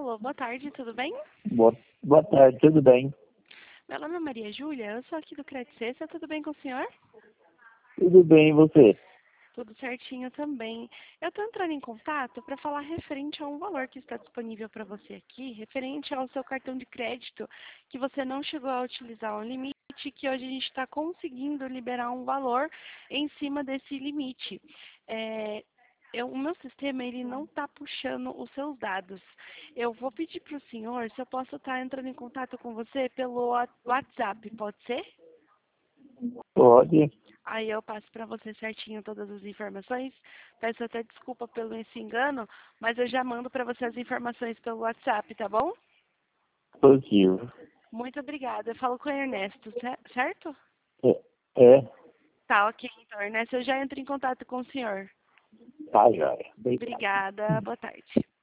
Alô, boa tarde, tudo bem? Boa tarde, tudo bem? Meu nome é Maria Júlia, eu sou aqui do Credit Suisse, tudo bem com o senhor? Tudo bem, e você? Tudo certinho também. Eu estou entrando em contato para falar referente a um valor que está disponível para você aqui, referente ao seu cartão de crédito, que você não chegou a utilizar o limite, que hoje a gente está conseguindo liberar um valor em cima desse limite. O meu sistema ele não está puxando os seus dados. Eu vou pedir para o senhor se eu posso estar entrando em contato com você pelo WhatsApp, pode ser? Pode? Aí eu passo para você certinho todas as informações. Peço até desculpa pelo esse engano, mas eu já mando para você as informações pelo WhatsApp, tá bom? Positivo. Muito obrigada. Eu falo com o Ernesto, certo? É, é, Tá, ok. Então, Ernesto, eu já entro em contato com o senhor. tá, joia. Obrigado. Obrigada. Boa tarde.